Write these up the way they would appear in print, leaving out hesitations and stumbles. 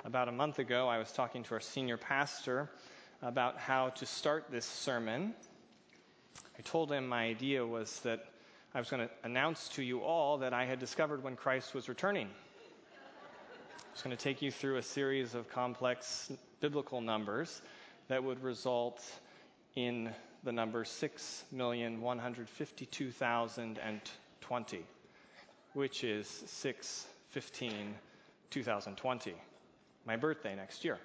About a month ago, I was talking to our senior pastor about how to start this sermon. I told him my idea was that I was going to announce to you all that I had discovered when Christ was returning. I was going to take you through a series of complex biblical numbers that would result in the number 6,152,020, which is 6/15/2020, my birthday next year.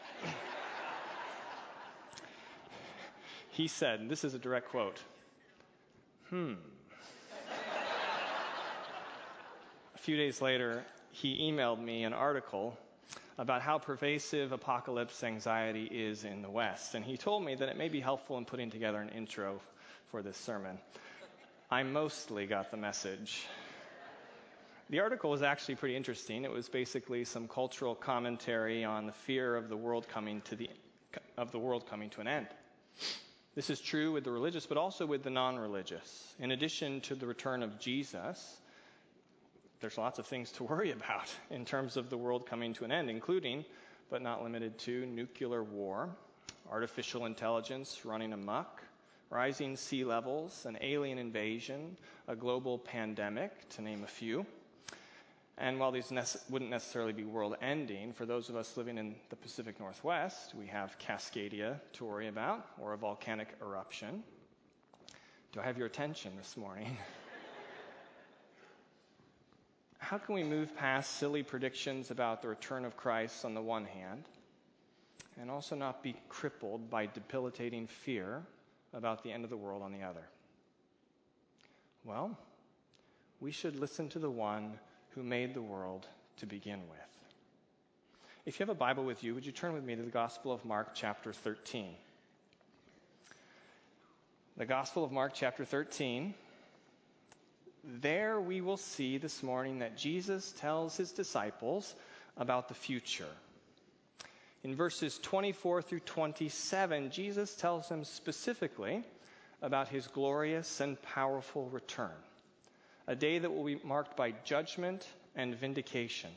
He said, and this is a direct quote, A few days later, he emailed me an article about how pervasive apocalypse anxiety is in the West. And he told me that it may be helpful in putting together an intro for this sermon. I mostly got the message. The article was actually pretty interesting. It was basically some cultural commentary on the fear of the world coming to an end. This is true with the religious, but also with the non-religious. In addition to the return of Jesus, there's lots of things to worry about in terms of the world coming to an end, including, but not limited to, nuclear war, artificial intelligence running amok, rising sea levels, an alien invasion, a global pandemic, to name a few. And while these wouldn't necessarily be world-ending, for those of us living in the Pacific Northwest, we have Cascadia to worry about, or a volcanic eruption. Do I have your attention this morning? How can we move past silly predictions about the return of Christ on the one hand, and also not be crippled by debilitating fear about the end of the world on the other? Well, we should listen to the one who made the world to begin with. If you have a Bible with you, would you turn with me to the Gospel of Mark, chapter 13? The Gospel of Mark, chapter 13. There we will see this morning that Jesus tells his disciples about the future. In verses 24 through 27, Jesus tells them specifically about his glorious and powerful return, a day that will be marked by judgment and vindication.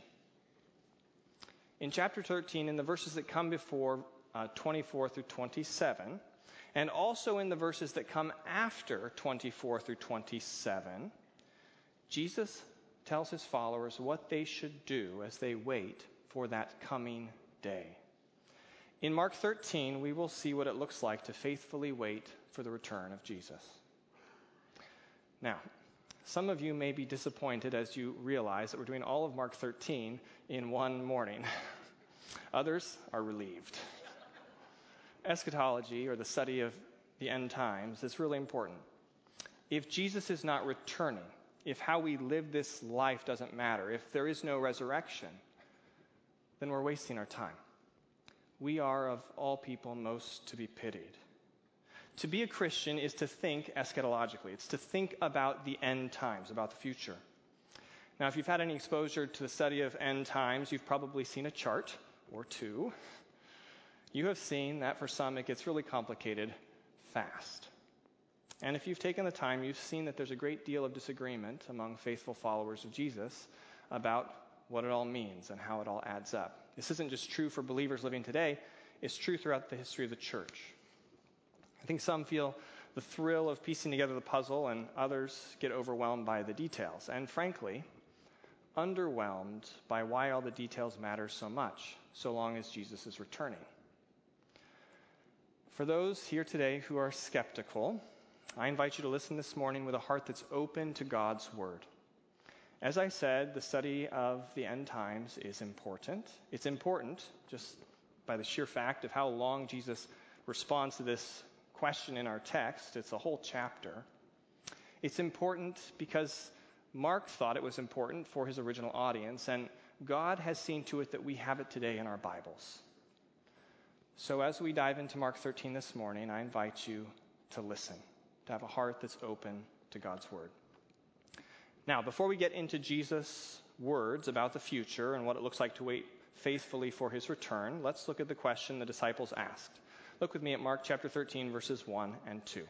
In chapter 13, in the verses that come before 24 through 27, and also in the verses that come after 24 through 27, Jesus tells his followers what they should do as they wait for that coming day. In Mark 13, we will see what it looks like to faithfully wait for the return of Jesus. Now, some of you may be disappointed as you realize that we're doing all of Mark 13 in one morning. Others are relieved. Eschatology, or the study of the end times, is really important. If Jesus is not returning, if how we live this life doesn't matter, if there is no resurrection, then we're wasting our time. We are, of all people, most to be pitied. To be a Christian is to think eschatologically. It's to think about the end times, about the future. Now, if you've had any exposure to the study of end times, you've probably seen a chart or two. You have seen that for some it gets really complicated fast. And if you've taken the time, you've seen that there's a great deal of disagreement among faithful followers of Jesus about what it all means and how it all adds up. This isn't just true for believers living today, it's true throughout the history of the church. I think some feel the thrill of piecing together the puzzle, and others get overwhelmed by the details. And frankly, underwhelmed by why all the details matter so much, so long as Jesus is returning. For those here today who are skeptical, I invite you to listen this morning with a heart that's open to God's word. As I said, the study of the end times is important. It's important just by the sheer fact of how long Jesus responds to this question in our text. It's a whole chapter. It's important because Mark thought it was important for his original audience, and God has seen to it that we have it today in our Bibles. So as we dive into Mark 13 this morning, I invite you to listen, to have a heart that's open to God's word. Now, before we get into Jesus' words about the future and what it looks like to wait faithfully for his return, let's look at the question the disciples asked. Look with me at Mark chapter 13, verses 1 and 2.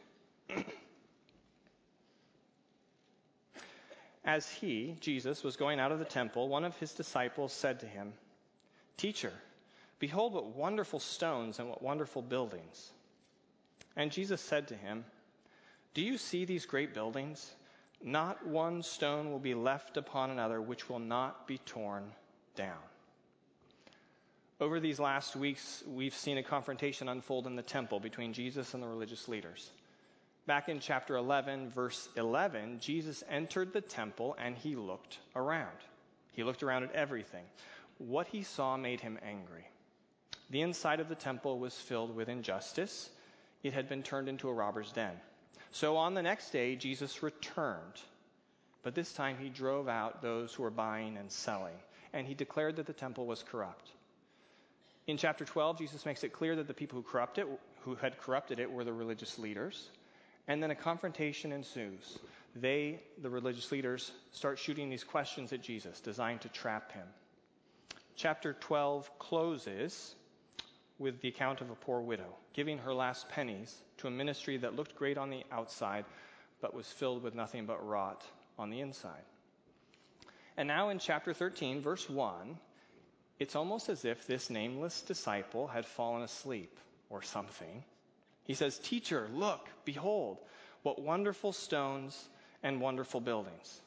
As he, Jesus, was going out of the temple, one of his disciples said to him, "Teacher, behold what wonderful stones and what wonderful buildings." And Jesus said to him, "Do you see these great buildings? Not one stone will be left upon another which will not be torn down." Over these last weeks, we've seen a confrontation unfold in the temple between Jesus and the religious leaders. Back in chapter 11, verse 11, Jesus entered the temple and he looked around. He looked around at everything. What he saw made him angry. The inside of the temple was filled with injustice. It had been turned into a robber's den. So on the next day, Jesus returned. But this time he drove out those who were buying and selling, and he declared that the temple was corrupt. In chapter 12, Jesus makes it clear that the people who had corrupted it were the religious leaders. And then a confrontation ensues. They, the religious leaders, start shooting these questions at Jesus, designed to trap him. Chapter 12 closes with the account of a poor widow, giving her last pennies to a ministry that looked great on the outside, but was filled with nothing but rot on the inside. And now in chapter 13, verse 1, it's almost as if this nameless disciple had fallen asleep or something. He says, "Teacher, look, behold, what wonderful stones and wonderful buildings."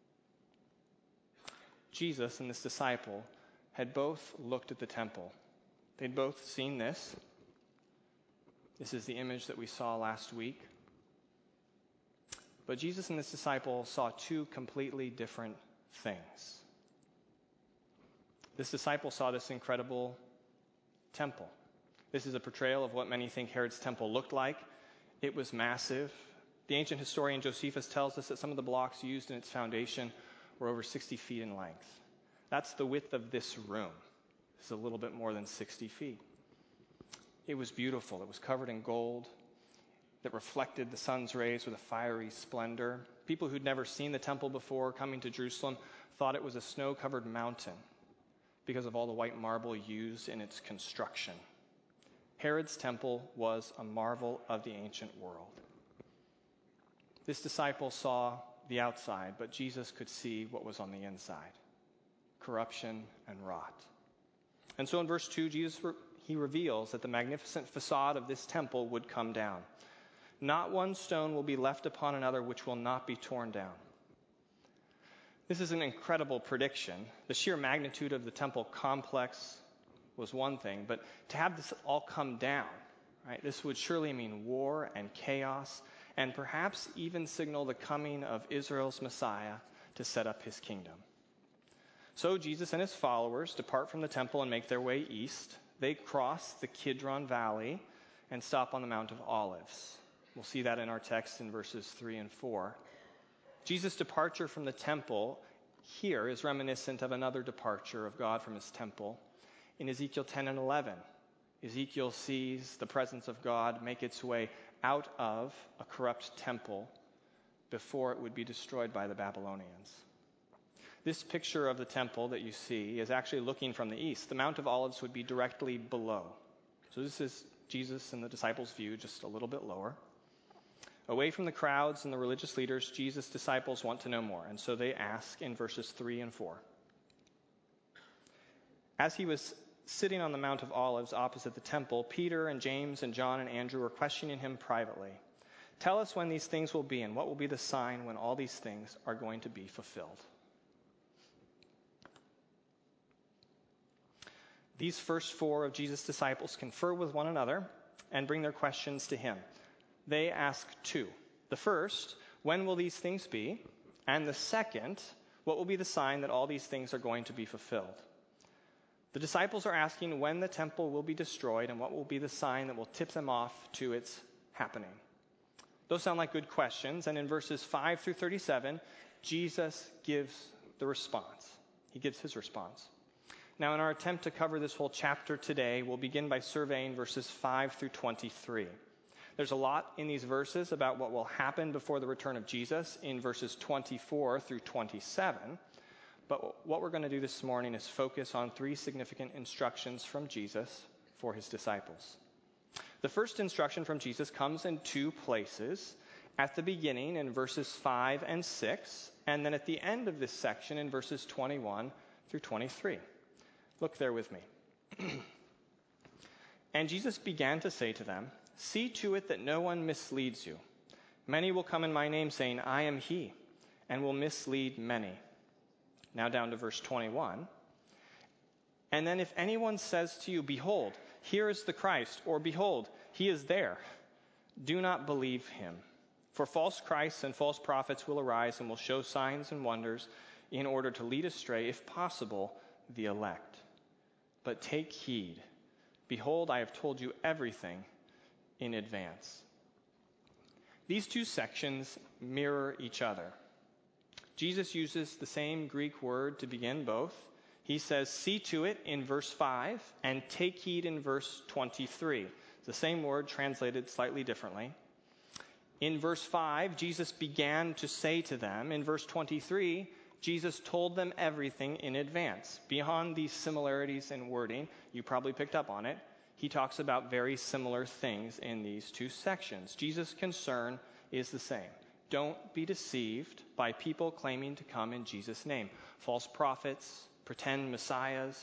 Jesus and this disciple had both looked at the temple. They'd both seen this. This is the image that we saw last week. But Jesus and this disciple saw two completely different things. This disciple saw this incredible temple. This is a portrayal of what many think Herod's temple looked like. It was massive. The ancient historian Josephus tells us that some of the blocks used in its foundation were over 60 feet in length. That's the width of this room. It's a little bit more than 60 feet. It was beautiful. It was covered in gold that reflected the sun's rays with a fiery splendor. People who'd never seen the temple before, coming to Jerusalem, thought it was a snow-covered mountain because of all the white marble used in its construction. Herod's temple was a marvel of the ancient world. This disciple saw the outside, but Jesus could see what was on the inside: corruption and rot. And so in verse 2, he reveals that the magnificent facade of this temple would come down. Not one stone will be left upon another which will not be torn down. This is an incredible prediction. The sheer magnitude of the temple complex was one thing, but to have this all come down, right, this would surely mean war and chaos, and perhaps even signal the coming of Israel's Messiah to set up his kingdom. So Jesus and his followers depart from the temple and make their way east. They cross the Kidron Valley and stop on the Mount of Olives. We'll see that in our text in verses 3 and 4. Jesus' departure from the temple here is reminiscent of another departure of God from his temple. In Ezekiel 10 and 11, Ezekiel sees the presence of God make its way out of a corrupt temple before it would be destroyed by the Babylonians. This picture of the temple that you see is actually looking from the east. The Mount of Olives would be directly below. So this is Jesus and the disciples' view, just a little bit lower. Away from the crowds and the religious leaders, Jesus' disciples want to know more, and so they ask in verses 3 and 4. As he was sitting on the Mount of Olives opposite the temple, Peter and James and John and Andrew were questioning him privately. "Tell us when these things will be, and what will be the sign when all these things are going to be fulfilled?" These first four of Jesus' disciples confer with one another and bring their questions to him. They ask two. The first, when will these things be? And the second, what will be the sign that all these things are going to be fulfilled? The disciples are asking when the temple will be destroyed and what will be the sign that will tip them off to its happening. Those sound like good questions, and in verses 5 through 37, Jesus gives the response. He gives his response. Now, in our attempt to cover this whole chapter today, we'll begin by surveying verses 5 through 23. There's a lot in these verses about what will happen before the return of Jesus in verses 24 through 27. But what we're going to do this morning is focus on three significant instructions from Jesus for his disciples. The first instruction from Jesus comes in two places: at the beginning in verses 5 and 6, and then at the end of this section in verses 21 through 23. Look there with me. And Jesus began to say to them, "See to it that no one misleads you. Many will come in my name, saying, 'I am he,' and will mislead many." Now down to verse 21. "And then if anyone says to you, 'Behold, here is the Christ,' or 'Behold, he is there,' do not believe him. For false Christs and false prophets will arise and will show signs and wonders in order to lead astray, if possible, the elect. But take heed. Behold, I have told you everything in advance." These two sections mirror each other. Jesus uses the same Greek word to begin both. He says, "See to it" in verse 5 and "take heed" in verse 23. It's the same word translated slightly differently. In verse 5, Jesus began to say to them. In verse 23, Jesus told them everything in advance. Beyond these similarities in wording, you probably picked up on it, he talks about very similar things in these two sections. Jesus' concern is the same. Don't be deceived by people claiming to come in Jesus' name. False prophets, pretend messiahs.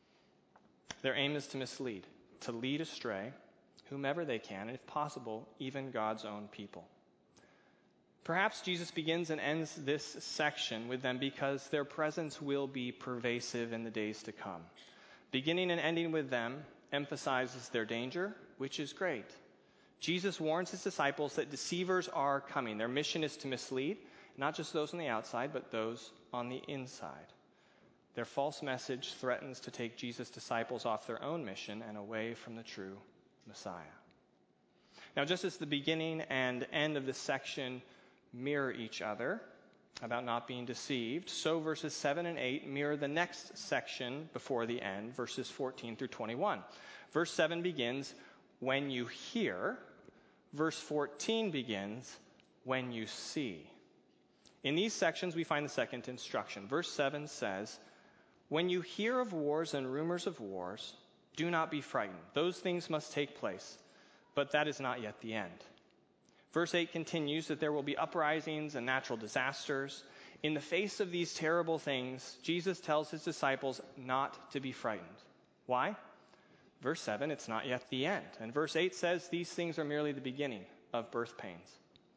Their aim is to mislead, to lead astray whomever they can, and if possible, even God's own people. Perhaps Jesus begins and ends this section with them because their presence will be pervasive in the days to come. Beginning and ending with them emphasizes their danger, which is great. Jesus warns his disciples that deceivers are coming. Their mission is to mislead, not just those on the outside, but those on the inside. Their false message threatens to take Jesus' disciples off their own mission and away from the true Messiah. Now, just as the beginning and end of this section mirror each other about not being deceived, so verses 7 and 8 mirror the next section before the end, verses 14 through 21. Verse 7 begins, "When you hear." Verse 14 begins, "When you see." In these sections, we find the second instruction. Verse 7 says, "When you hear of wars and rumors of wars, do not be frightened. Those things must take place, but that is not yet the end." Verse 8 continues that there will be uprisings and natural disasters. In the face of these terrible things, Jesus tells his disciples not to be frightened. Why? Verse 7, it's not yet the end. And verse 8 says these things are merely the beginning of birth pains.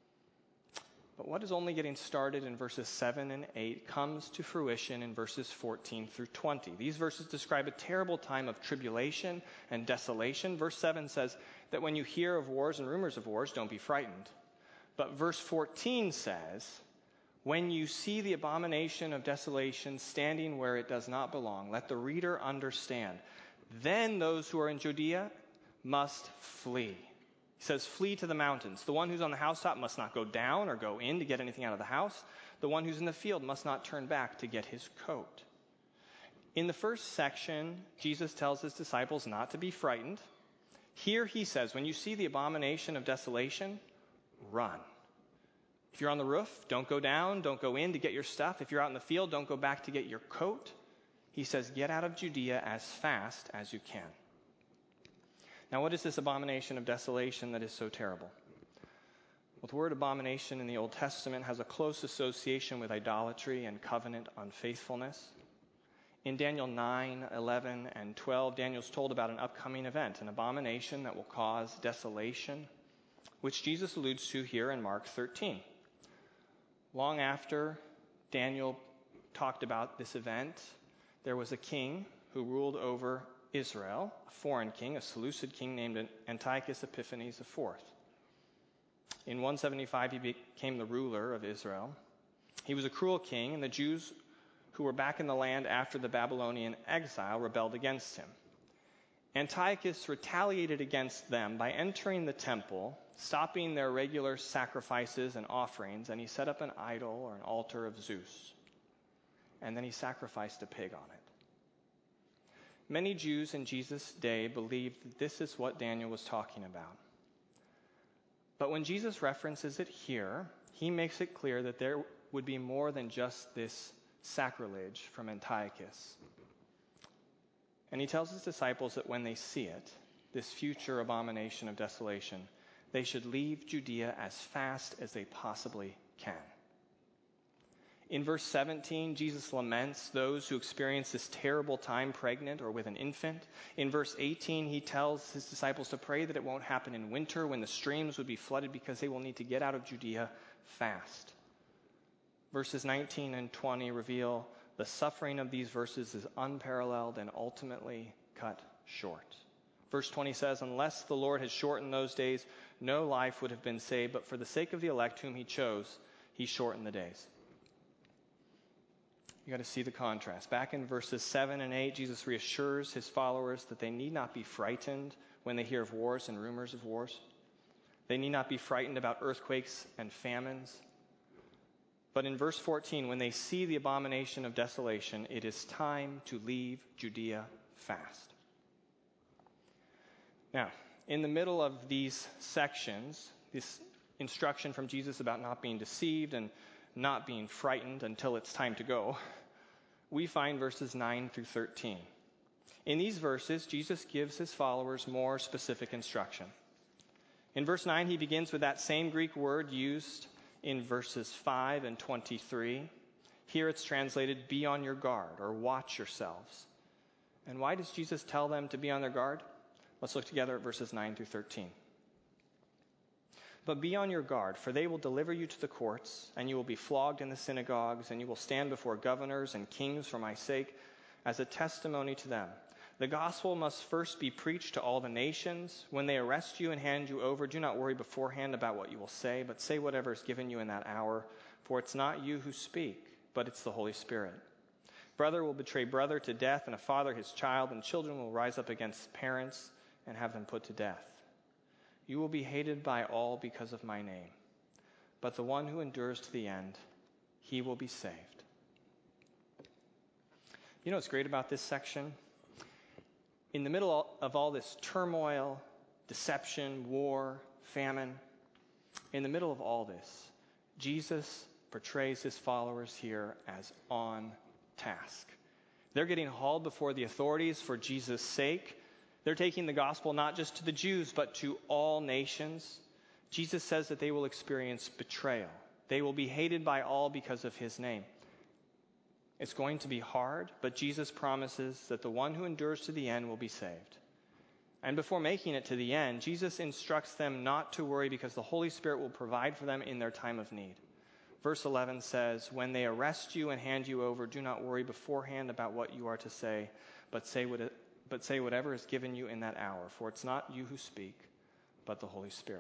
But what is only getting started in verses 7 and 8 comes to fruition in verses 14 through 20. These verses describe a terrible time of tribulation and desolation. Verse 7 says that when you hear of wars and rumors of wars, don't be frightened. But verse 14 says, "When you see the abomination of desolation standing where it does not belong, let the reader understand. Then those who are in Judea must flee." He says, "Flee to the mountains. The one who's on the housetop must not go down or go in to get anything out of the house. The one who's in the field must not turn back to get his coat." In the first section, Jesus tells his disciples not to be frightened. Here he says, when you see the abomination of desolation, run. If you're on the roof, don't go down, don't go in to get your stuff. If you're out in the field, don't go back to get your coat. He says, get out of Judea as fast as you can. Now, what is this abomination of desolation that is so terrible? Well, the word abomination in the Old Testament has a close association with idolatry and covenant unfaithfulness. In Daniel 9, 11, and 12, Daniel's told about an upcoming event, an abomination that will cause desolation, which Jesus alludes to here in Mark 13. Long after Daniel talked about this event, there was a king who ruled over Israel, a foreign king, a Seleucid king named Antiochus Epiphanes IV. In 175, he became the ruler of Israel. He was a cruel king, and the Jews who were back in the land after the Babylonian exile rebelled against him. Antiochus retaliated against them by entering the temple, stopping their regular sacrifices and offerings, and he set up an idol or an altar of Zeus. And then he sacrificed a pig on it. Many Jews in Jesus' day believed that this is what Daniel was talking about. But when Jesus references it here, he makes it clear that there would be more than just this sacrilege from Antiochus. And he tells his disciples that when they see it, this future abomination of desolation, they should leave Judea as fast as they possibly can. In verse 17, Jesus laments those who experience this terrible time pregnant or with an infant. In verse 18, he tells his disciples to pray that it won't happen in winter when the streams would be flooded because they will need to get out of Judea fast. Verses 19 and 20 reveal the suffering of these verses is unparalleled and ultimately cut short. Verse 20 says, unless the Lord had shortened those days, no life would have been saved, but for the sake of the elect whom he chose, he shortened the days. You got to see the contrast. Back in verses 7 and 8, Jesus reassures his followers that they need not be frightened when they hear of wars and rumors of wars. They need not be frightened about earthquakes and famines. But in verse 14, when they see the abomination of desolation, it is time to leave Judea fast. Now, in the middle of these sections, this instruction from Jesus about not being deceived and not being frightened until it's time to go, we find verses 9 through 13. In these verses, Jesus gives his followers more specific instruction. In verse 9, he begins with that same Greek word used in verses 5 and 23. Here it's translated, be on your guard, or watch yourselves. And why does Jesus tell them to be on their guard? Let's look together at verses 9 through 13. But be on your guard, for they will deliver you to the courts, and you will be flogged in the synagogues, and you will stand before governors and kings for my sake as a testimony to them. The gospel must first be preached to all the nations. When they arrest you and hand you over, do not worry beforehand about what you will say, but say whatever is given you in that hour, for it's not you who speak, but it's the Holy Spirit. Brother will betray brother to death, and a father his child, and children will rise up against parents and have them put to death. You will be hated by all because of my name, but the one who endures to the end, he will be saved. You know what's great about this section? In the middle of all this turmoil, deception, war, famine, in the middle of all this, Jesus portrays his followers here as on task. They're getting hauled before the authorities for Jesus' sake. They're taking the gospel not just to the Jews, but to all nations. Jesus says that they will experience betrayal. They will be hated by all because of his name. It's going to be hard, but Jesus promises that the one who endures to the end will be saved. And before making it to the end, Jesus instructs them not to worry because the Holy Spirit will provide for them in their time of need. Verse 11 says, when they arrest you and hand you over, do not worry beforehand about what you are to say, but say whatever is given you in that hour, for it's not you who speak, but the Holy Spirit.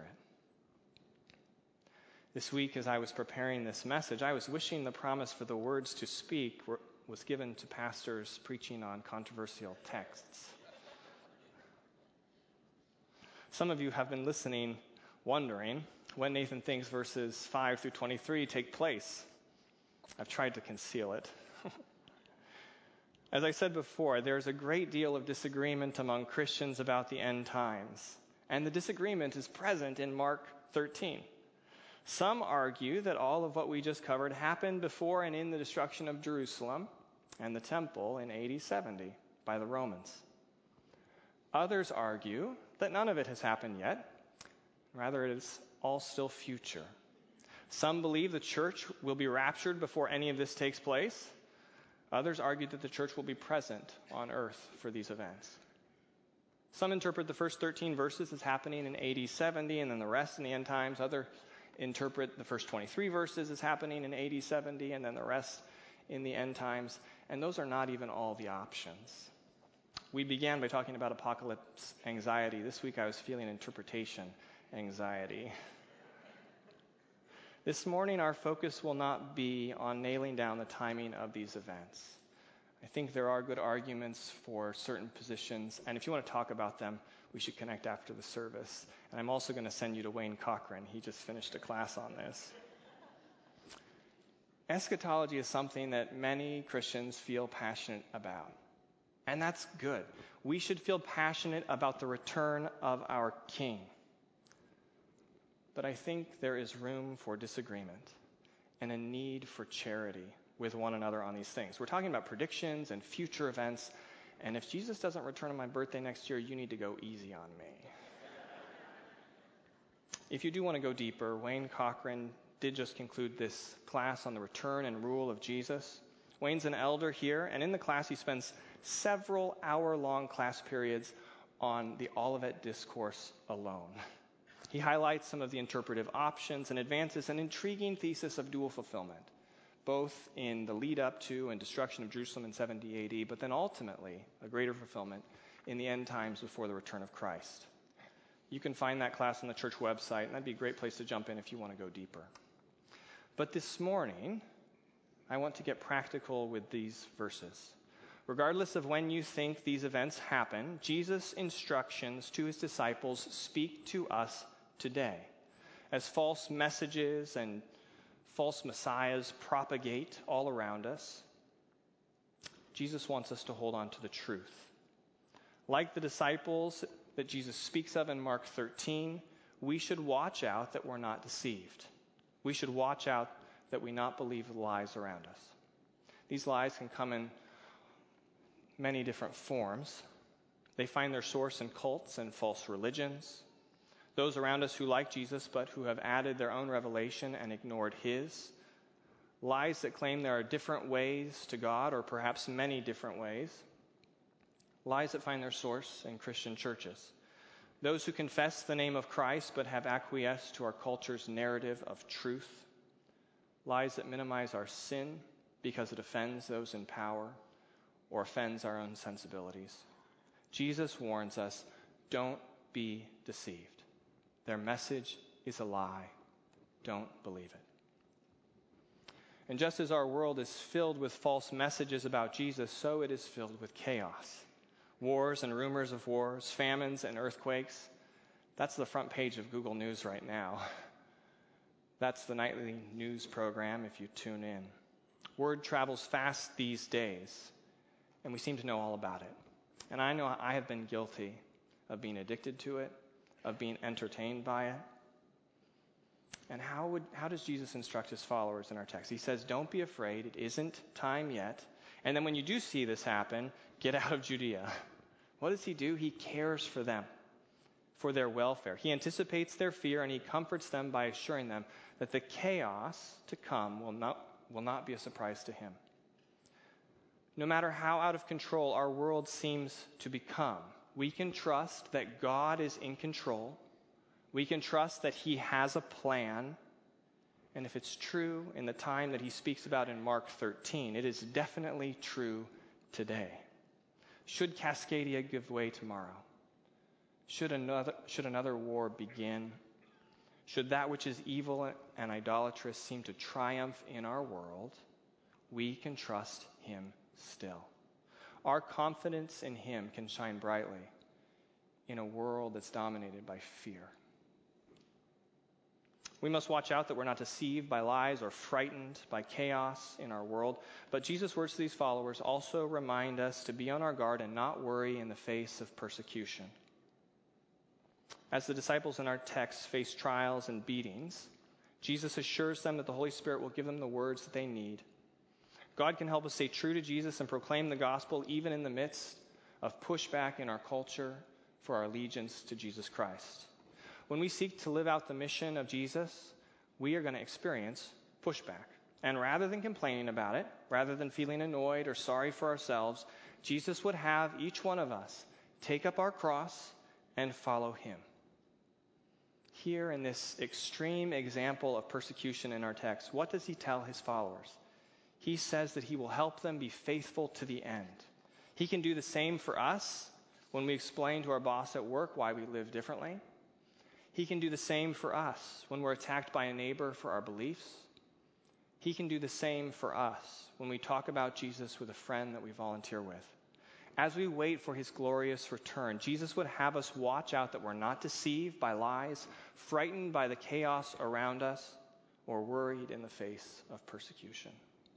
This week, as I was preparing this message, I was wishing the promise for the words to speak was given to pastors preaching on controversial texts. Some of you have been listening, wondering when Nathan thinks verses 5 through 23 take place. I've tried to conceal it. As I said before, there's a great deal of disagreement among Christians about the end times, and the disagreement is present in Mark 13. Some argue that all of what we just covered happened before and in the destruction of Jerusalem and the temple in AD 70 by the Romans. Others argue that none of it has happened yet. Rather, it is all still future. Some believe the church will be raptured before any of this takes place. Others argue that the church will be present on earth for these events. Some interpret the first 13 verses as happening in AD 70 and then the rest in the end times. Others interpret the first 23 verses as happening in AD 70 and then the rest in the end times. And those are not even all the options. We began by talking about apocalypse anxiety. This week I was feeling interpretation anxiety. This morning our focus will not be on nailing down the timing of these events. I think there are good arguments for certain positions, and if you want to talk about them, we should connect after the service. And I'm also going to send you to Wayne Cochran. He just finished a class on this. Eschatology is something that many Christians feel passionate about. And that's good. We should feel passionate about the return of our King. But I think there is room for disagreement and a need for charity with one another on these things. We're talking about predictions and future events, and if Jesus doesn't return on my birthday next year, you need to go easy on me. If you do want to go deeper, Wayne Cochran did just conclude this class on the return and rule of Jesus. Wayne's an elder here, and in the class he spends several hour-long class periods on the Olivet Discourse alone. He highlights some of the interpretive options and advances an intriguing thesis of dual fulfillment, both in the lead up to and destruction of Jerusalem in 70 AD, but then ultimately a greater fulfillment in the end times before the return of Christ. You can find that class on the church website, and that'd be a great place to jump in if you want to go deeper. But this morning, I want to get practical with these verses. Regardless of when you think these events happen, Jesus' instructions to his disciples speak to us today. As false messages and false messiahs propagate all around us, Jesus wants us to hold on to the truth. Like the disciples that Jesus speaks of in Mark 13, we should watch out that we're not deceived. We should watch out that we not believe the lies around us. These lies can come in many different forms. They find their source in cults and false religions. Those around us who like Jesus but who have added their own revelation and ignored his. Lies that claim there are different ways to God, or perhaps many different ways. Lies that find their source in Christian churches. Those who confess the name of Christ but have acquiesced to our culture's narrative of truth. Lies that minimize our sin because it offends those in power or offends our own sensibilities. Jesus warns us, don't be deceived. Their message is a lie. Don't believe it. And just as our world is filled with false messages about Jesus, so it is filled with chaos. Wars and rumors of wars, famines and earthquakes. That's the front page of Google News right now. That's the nightly news program if you tune in. Word travels fast these days, and we seem to know all about it. And I know I have been guilty of being addicted to it, of being entertained by it. And how does Jesus instruct his followers in our text? He says, don't be afraid, it isn't time yet. And then when you do see this happen, get out of Judea. What does he do? He cares for them, for their welfare. He anticipates their fear, and he comforts them by assuring them that the chaos to come will not be a surprise to him. No matter how out of control our world seems to become, we can trust that God is in control. We can trust that he has a plan. And if it's true in the time that he speaks about in Mark 13, it is definitely true today. Should Cascadia give way tomorrow? Should another war begin? Should that which is evil and idolatrous seem to triumph in our world, we can trust him still. Our confidence in him can shine brightly in a world that's dominated by fear. We must watch out that we're not deceived by lies or frightened by chaos in our world. But Jesus' words to these followers also remind us to be on our guard and not worry in the face of persecution. As the disciples in our text face trials and beatings, Jesus assures them that the Holy Spirit will give them the words that they need. God can help us stay true to Jesus and proclaim the gospel even in the midst of pushback in our culture for our allegiance to Jesus Christ. When we seek to live out the mission of Jesus, we are going to experience pushback. And rather than complaining about it, rather than feeling annoyed or sorry for ourselves, Jesus would have each one of us take up our cross and follow him. Here in this extreme example of persecution in our text, what does he tell his followers? He says that he will help them be faithful to the end. He can do the same for us when we explain to our boss at work why we live differently. He can do the same for us when we're attacked by a neighbor for our beliefs. He can do the same for us when we talk about Jesus with a friend that we volunteer with. As we wait for his glorious return, Jesus would have us watch out that we're not deceived by lies, frightened by the chaos around us, or worried in the face of persecution.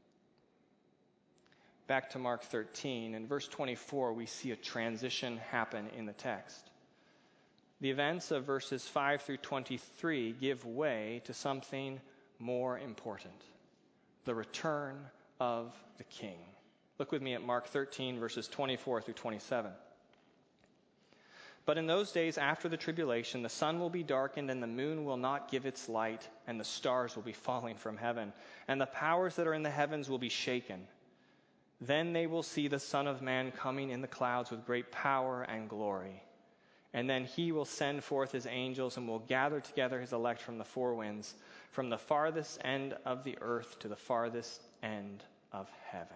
Back to Mark 13, in verse 24, we see a transition happen in the text. The events of verses 5 through 23 give way to something more important, the return of the King. Look with me at Mark 13, verses 24 through 27. But in those days after the tribulation, the sun will be darkened, and the moon will not give its light, and the stars will be falling from heaven, and the powers that are in the heavens will be shaken. Then they will see the Son of Man coming in the clouds with great power and glory. And then he will send forth his angels and will gather together his elect from the four winds, from the farthest end of the earth to the farthest end of heaven.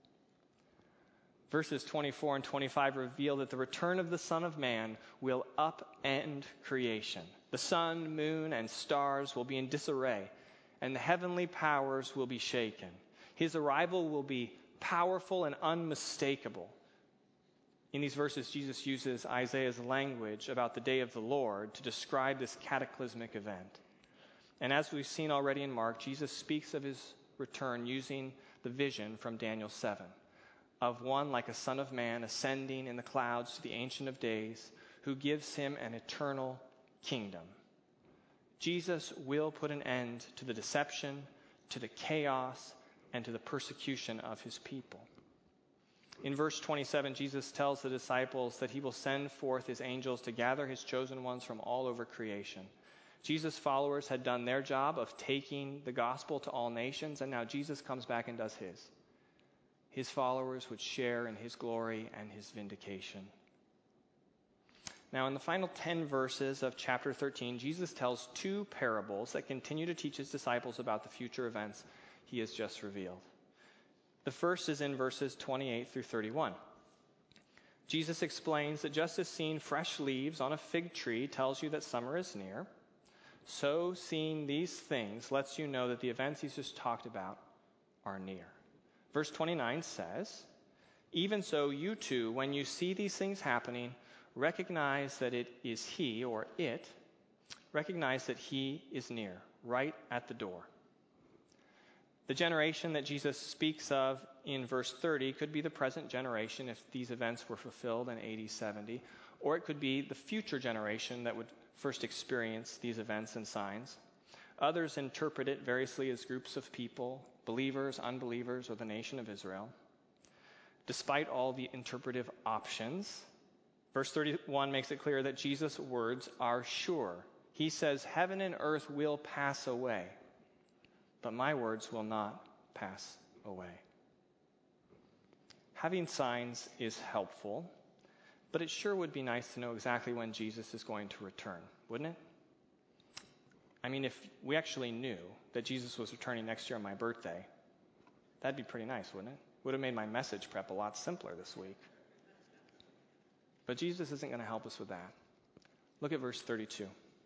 Verses 24 and 25 reveal that the return of the Son of Man will upend creation. The sun, moon, and stars will be in disarray, and the heavenly powers will be shaken. His arrival will be powerful and unmistakable. In these verses, Jesus uses Isaiah's language about the day of the Lord to describe this cataclysmic event. And as we've seen already in Mark, Jesus speaks of his return using the vision from Daniel 7 of one like a son of man ascending in the clouds to the Ancient of Days, who gives him an eternal kingdom. Jesus will put an end to the deception, to the chaos, and to the persecution of his people. In verse 27, Jesus tells the disciples that he will send forth his angels to gather his chosen ones from all over creation. Jesus' followers had done their job of taking the gospel to all nations, and now Jesus comes back and does his. His followers would share in his glory and his vindication. Now, in the final 10 verses of chapter 13, Jesus tells two parables that continue to teach his disciples about the future events he has just revealed. The first is in verses 28 through 31. Jesus explains that just as seeing fresh leaves on a fig tree tells you that summer is near, so seeing these things lets you know that the events he's just talked about are near. Verse 29 says, "Even so, you too, when you see these things happening, recognize that it is he, or it, recognize that he is near, right at the door." The generation that Jesus speaks of in verse 30 could be the present generation if these events were fulfilled in AD 70, or it could be the future generation that would first experience these events and signs. Others interpret it variously as groups of people, believers, unbelievers, or the nation of Israel. Despite all the interpretive options, verse 31 makes it clear that Jesus' words are sure. He says, "Heaven and earth will pass away, but my words will not pass away." Having signs is helpful, but it sure would be nice to know exactly when Jesus is going to return, wouldn't it? I mean, if we actually knew that Jesus was returning next year on my birthday, that'd be pretty nice, wouldn't it? Would have made my message prep a lot simpler this week. But Jesus isn't going to help us with that. Look at verse 32.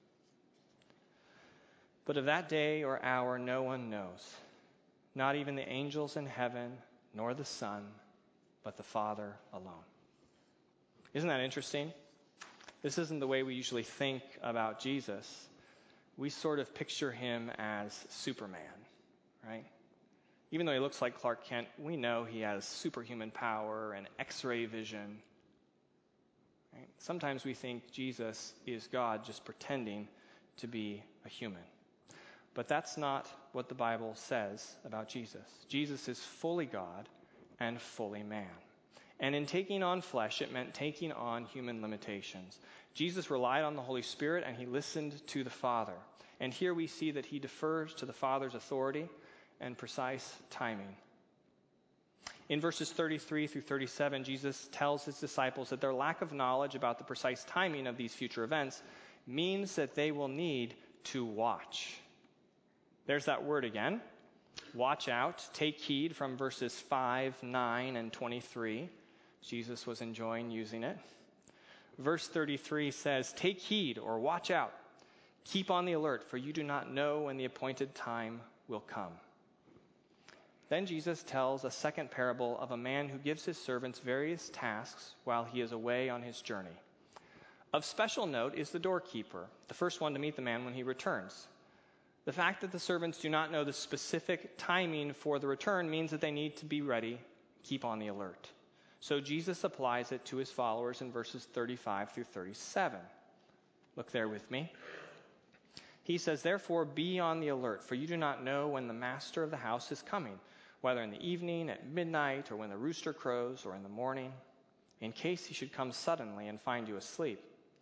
"But of that day or hour no one knows, not even the angels in heaven, nor the Son, but the Father alone." Isn't that interesting? This isn't the way we usually think about Jesus. We sort of picture him as Superman, right? Even though he looks like Clark Kent, we know he has superhuman power and X-ray vision. Right? Sometimes we think Jesus is God just pretending to be a human. But that's not what the Bible says about Jesus. Jesus is fully God and fully man. And in taking on flesh, it meant taking on human limitations. Jesus relied on the Holy Spirit and he listened to the Father. And here we see that he defers to the Father's authority and precise timing. In verses 33 through 37, Jesus tells his disciples that their lack of knowledge about the precise timing of these future events means that they will need to watch. There's that word again. Watch out, take heed, from verses 5, 9, and 23. Jesus was enjoying using it. Verse 33 says, "Take heed," or watch out. "Keep on the alert, for you do not know when the appointed time will come." Then Jesus tells a second parable of a man who gives his servants various tasks while he is away on his journey. Of special note is the doorkeeper, the first one to meet the man when he returns. The fact that the servants do not know the specific timing for the return means that they need to be ready, keep on the alert. So Jesus applies it to his followers in verses 35 through 37. Look there with me. He says, "Therefore be on the alert, for you do not know when the master of the house is coming, whether in the evening, at midnight, or when the rooster crows, or in the morning, in case he should come suddenly and find you asleep.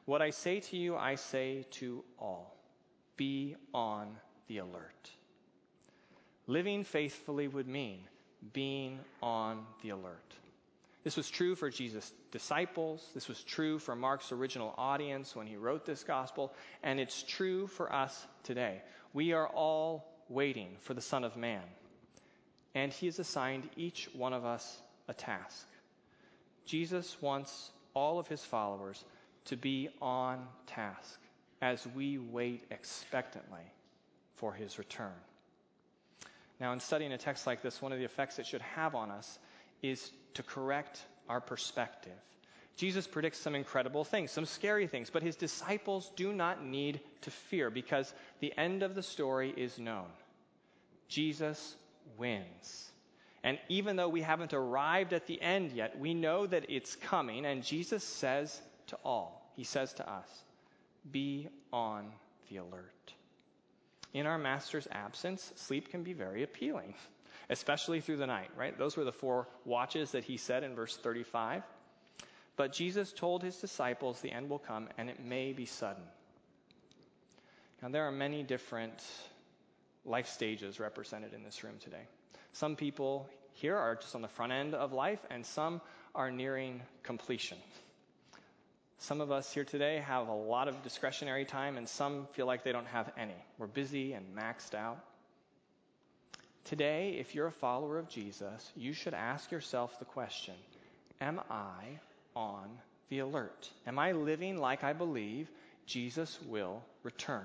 What I say to you, I say to all. Be on the alert. Living faithfully would mean being on the alert. This was true for Jesus' disciples. This was true for Mark's original audience when he wrote this gospel. And it's true for us today. We are all waiting for the Son of Man. And he has assigned each one of us a task. Jesus wants all of his followers to be on task as we wait expectantly for his return. Now, in studying a text like this, one of the effects it should have on us is to correct our perspective. Jesus predicts some incredible things, some scary things, but his disciples do not need to fear because the end of the story is known. Jesus wins. And even though we haven't arrived at the end yet, we know that it's coming, and Jesus says to all, he says to us, be on the alert. In our Master's absence, sleep can be very appealing, especially through the night, right? Those were the 4 watches that he said in verse 35. But Jesus told his disciples the end will come, and it may be sudden. Now, there are many different life stages represented in this room today. Some people here are just on the front end of life, and some are nearing completion. Some of us here today have a lot of discretionary time, and some feel like they don't have any. We're busy and maxed out. Today, if you're a follower of Jesus, you should ask yourself the question, am I on the alert? Am I living like I believe Jesus will return?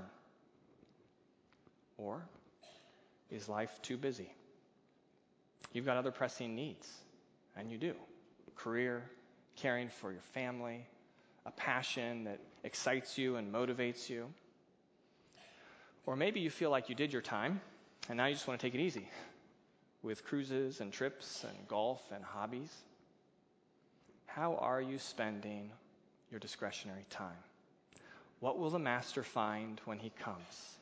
Or is life too busy? You've got other pressing needs, and you do. Career, caring for your family, a passion that excites you and motivates you. Or maybe you feel like you did your time, and now you just want to take it easy with cruises and trips and golf and hobbies. How are you spending your discretionary time? What will the Master find when he comes?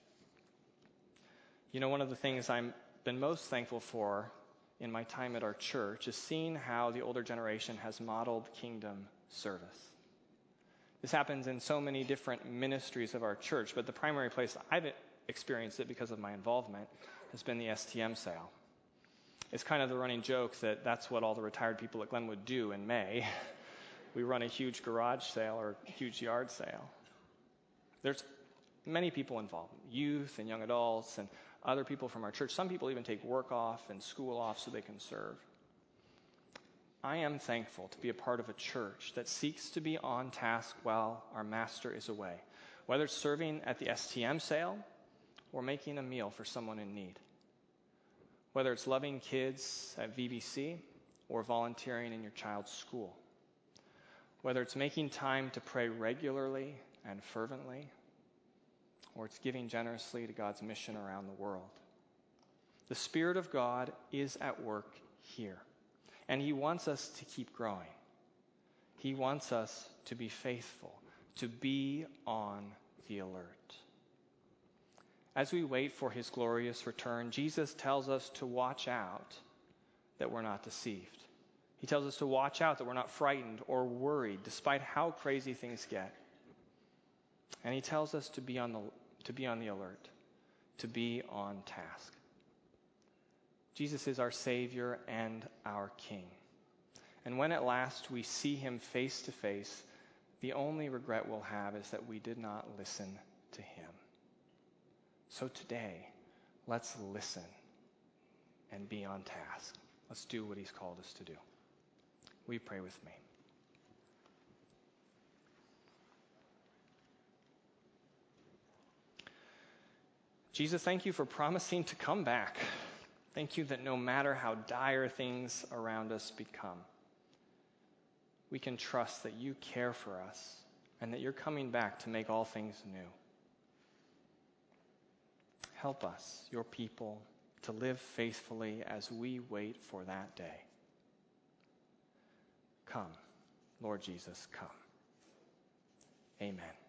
You know, one of the things I've been most thankful for in my time at our church is seeing how the older generation has modeled kingdom service. This happens in so many different ministries of our church, but the primary place I've experienced it because of my involvement has been the STM sale. It's kind of the running joke that that's what all the retired people at Glenwood do in May. We run a huge garage sale or huge yard sale. There's many people involved, youth and young adults and other people from our church. Some people even take work off and school off so they can serve. I am thankful to be a part of a church that seeks to be on task while our Master is away, whether it's serving at the STM sale or making a meal for someone in need, whether it's loving kids at VBC or volunteering in your child's school, whether it's making time to pray regularly and fervently, or it's giving generously to God's mission around the world. The Spirit of God is at work here. And he wants us to keep growing. He wants us to be faithful, to be on the alert. As we wait for his glorious return, Jesus tells us to watch out that we're not deceived. He tells us to watch out that we're not frightened or worried, despite how crazy things get. And he tells us to be on the alert, to be on task. Jesus is our Savior and our King. And when at last we see him face to face, the only regret we'll have is that we did not listen to him. So today, let's listen and be on task. Let's do what he's called us to do. Will you pray with me? Jesus, thank you for promising to come back. Thank you that no matter how dire things around us become, we can trust that you care for us and that you're coming back to make all things new. Help us, your people, to live faithfully as we wait for that day. Come, Lord Jesus, come. Amen.